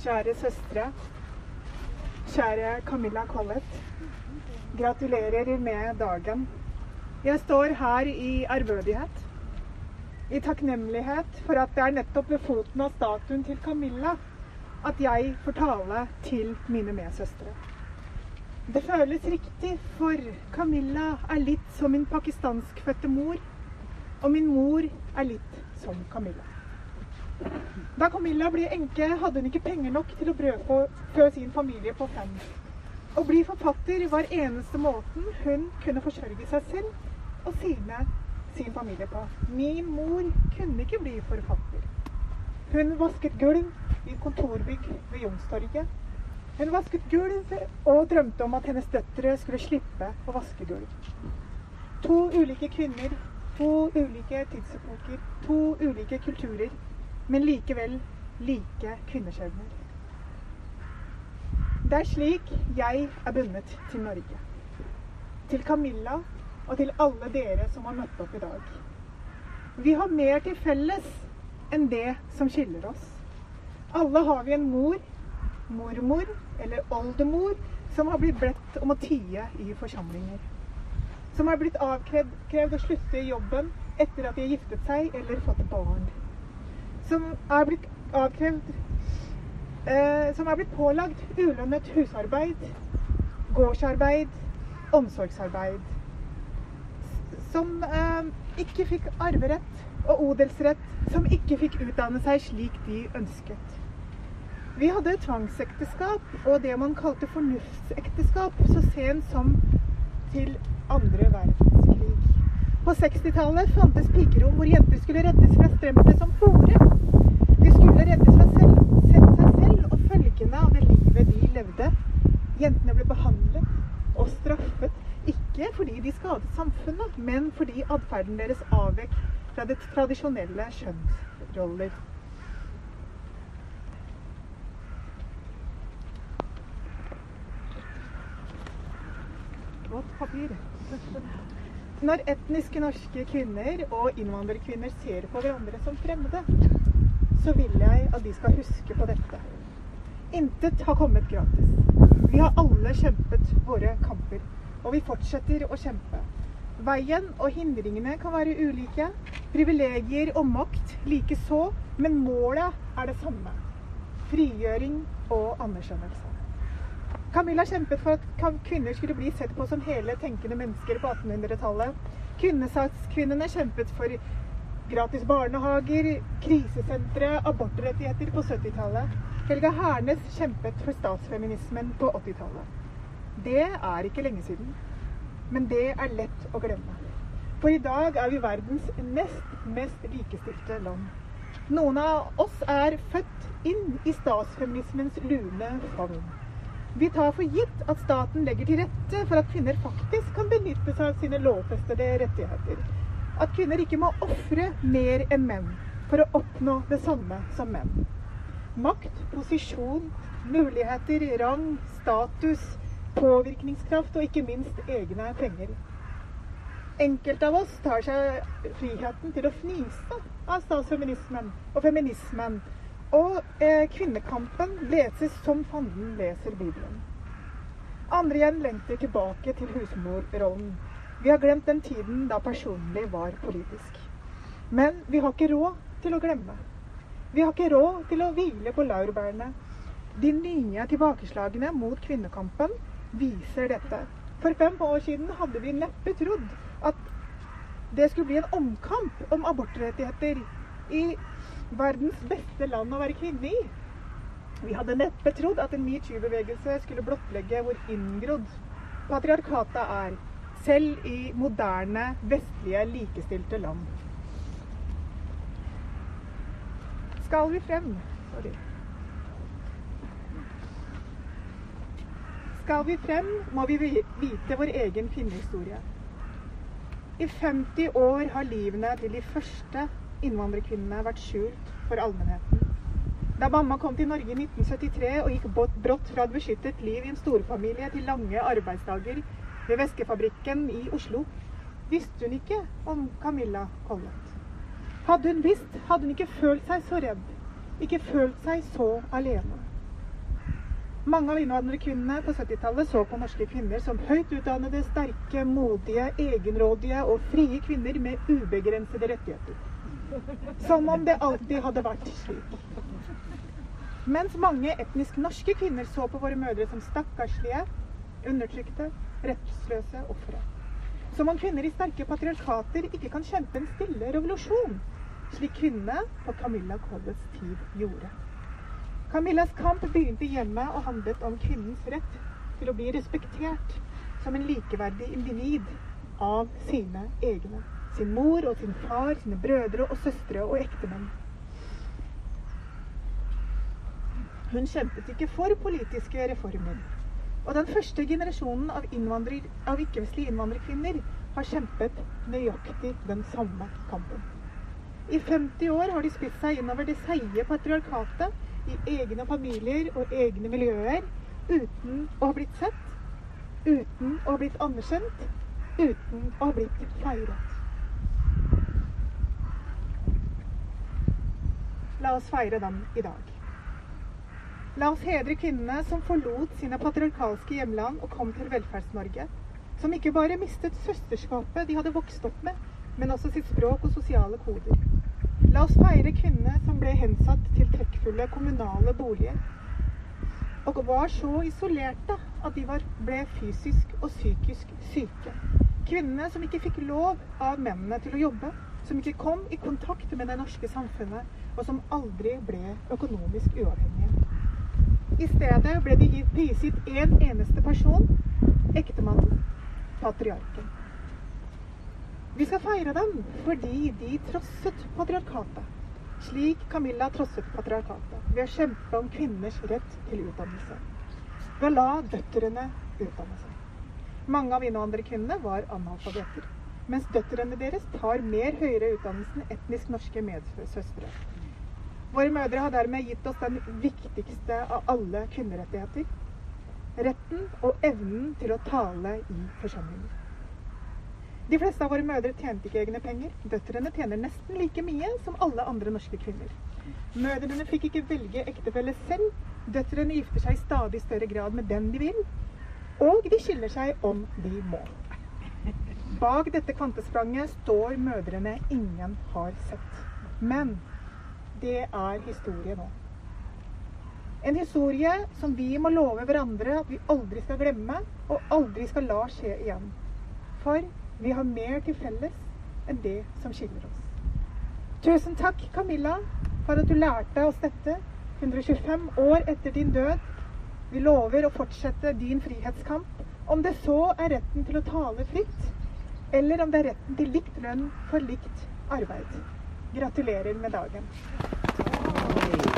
Kjære søstre, kjære Camilla Collett, gratulerer med dagen. Jeg står her i ærbødighet, i takknemlighet for at det er nettopp ved foten av statuen til Camilla at jeg får tale til mine medsøstre. Det føles riktig, for Camilla er litt som min pakistanskfødte mor, og min mor er litt som Camilla. Da Camilla ble enke, hadde hun ikke penger nok til å brødfø sin familie på 5. Å bli forfatter var eneste måten hun kunne forsørge seg selv og sin familie på. Min mor kunne ikke bli forfatter. Hun vasket gulv i kontorbygg ved Youngstorget. Hun vasket gulv og drømte om at hennes døtre skulle slippe å vaske gulv. 2 ulike kvinner, 2 ulike tidsepoker, 2 ulike kulturer, men likevel like kvinneskjebner. Det er slik jeg er bundet til Norge. Til Camilla og til alle dere som har møtt opp i dag. Vi har mer til felles enn det som skiller oss. Alle har vi en mor, mormor eller oldemor som har blitt bedt om å tie i forsamlinger. Som har blitt avkrevd å slutte i jobben etter at de har giftet seg eller fått barn. Som er blitt pålagt ulønnet husarbeid, gårdsarbeid, omsorgsarbeid. Som ikke fikk arverett og odelsrett, som ikke fikk utdanne seg slik de ønsket. Vi hadde tvangsekteskap og det man kalte fornuftsekteskap så sent som til 2. verdenskrig. På 60-tallet fantes pigerom hvor jenter skulle reddes fra stempelet som hore. De skulle reddes fra seg selv og følgene av det livet de levde. Jentene ble behandlet og straffet, ikke fordi de skadet samfunnet, men fordi adferden deres avvek fra det tradisjonelle kjønnsroller. Godt papir. Når etniske norske kvinner og innvandrerkvinner ser på hverandre som fremmede, så vil jeg at de skal huske på dette. Intet har kommet gratis. Vi har alle kjempet våre kamper, og vi fortsetter å kjempe. Veien og hindringene kan være ulike, privilegier og makt like så, men målet er det samme. Frigjøring og anerkjennelse. Camilla kjempet for at kvinner skulle bli sett på som hele tenkende mennesker på 1800-tallet. Kvinnesakskvinnene kjempet for gratis barnehager, krisesentre, abortrettigheter på 70-tallet. Helga Hernes kjempet for statsfeminismen på 80-tallet. Det er ikke lenge siden, men det er lett å glemme. For i dag er vi verdens mest likestilte land. Noen av oss er født inn i statsfeminismens lune favn. Vi tar for gitt at staten legger til rette for at kvinner faktisk kan benytte seg av sine lovfestede rettigheter. At kvinner ikke må ofre mer enn menn for å oppnå det samme som menn. Makt, posisjon, muligheter, rang, status, påvirkningskraft og ikke minst egne penger. Enkelte av oss tar seg friheten til å fnise av statsfeminismen og feminismen, og kvinnekampen leses som fanden leser Bibelen. Andre igjen lengter tilbake til husmorrollen. Vi har glemt den tiden da personlig var politisk. Men vi har ikke råd til å glemme. Vi har ikke råd til å hvile på laurbærene. De nye tilbakeslagene mot kvinnekampen viser dette. For 5 år siden hadde vi neppe trodd at det skulle bli en omkamp om abortrettigheter i verdens beste land å være kvinne i. Vi hadde neppe trodd at en MeToo-bevegelse skulle blottlegge hvor inngrodd patriarkatet er, selv i moderne, vestlige, likestilte land. Skal vi frem? Skal vi frem, må vi vite vår egen kvinnehistorie. I 50 år har livene til de første innvandrerkvinnene vært skjult for allmennheten. Da mamma kom til Norge i 1973 og gikk brått fra et beskyttet liv i en storfamilie til lange arbeidsdager ved væskefabrikken i Oslo, visste hun ikke om Camilla Collett. Hadde hun visst, hadde hun ikke følt seg så redd, ikke følt seg så alene. Mange av innvandrerkvinnene på 70-tallet så på norske kvinner som høyt utdannede, sterke, modige, egenrådige og frie kvinner med ubegrensede rettigheter. Som om det alltid hadde vært slik. Mens mange etnisk norske kvinner så på våre mødre som stakkarslige, undertrykte, rettsløse ofre. Som om kvinner i sterke patriarkater ikke kan kjempe en stille revolusjon, slik kvinnene på Camilla Colletts tid gjorde. Camillas kamp begynte hjemme og handlet om kvinnens rett til å bli respektert som en likeverdig individ av sine egne. Sin mor og sin far, sine brødre og søstre og ektemenn. Hun kjempet ikke for politiske reformer. Og den første generasjonen av ikke-vestlige innvandrerkvinner har kjempet nøyaktig den samme kampen. I 50 år har de spist seg innover det seige patriarkatet i egne familier og egne miljøer, uten å ha blitt sett, uten å ha blitt anerkjent, uten å ha blitt feiret. La oss feire dem i dag. La oss hedre kvinnene som forlot sine patriarkalske hjemland og kom til Velferds-Norge, som ikke bare mistet søsterskapet de hadde vokst opp med, men også sitt språk og sosiale koder. La oss feire kvinnene som ble hensatt til trekkfulle kommunale boliger, og var så isolerte at de ble fysisk og psykisk syke. Kvinnene som ikke fikk lov av mennene til å jobbe, som ikke kom i kontakt med det norske samfunnet, og som aldri ble økonomisk uavhengige. I stedet ble de prisgitt en eneste person, ektemannen, patriarken. Vi skal feire dem fordi de trosset patriarkatet, slik Camilla trosset patriarkatet, ved å kjempe om kvinners rett til utdannelse, ved å la døtrene utdanne seg. Mange av innvandrerkvinnene var analfabeter, mens døtrene deres tar mer høyere utdannelse enn etnisk norske medsøstre. Våre mødre har dermed gitt oss den viktigste av alle kvinnerettigheter, retten og evnen til å tale i forsamlinger. De fleste av våre mødre tjente ikke egne penger. Døtrene tjener nesten like mye som alle andre norske kvinner. Mødrene fikk ikke velge ektefelle selv. Døtrene gifter seg i stadig større grad med den de vil, og de skiller seg om de må. Bak dette kvantespranget står mødrene ingen har sett. Men det er historie nå. En historie som vi må love hverandre at vi aldri skal glemme, og aldri skal la skje igjen. For vi har mer til felles enn det som skiller oss. Tusen takk, Camilla, for at du lærte oss dette 125 år etter din død. Vi lover å fortsette din frihetskamp, om det så er retten til å tale fritt, eller om det er retten til likt lønn for likt arbeid. Gratulerer med dagen.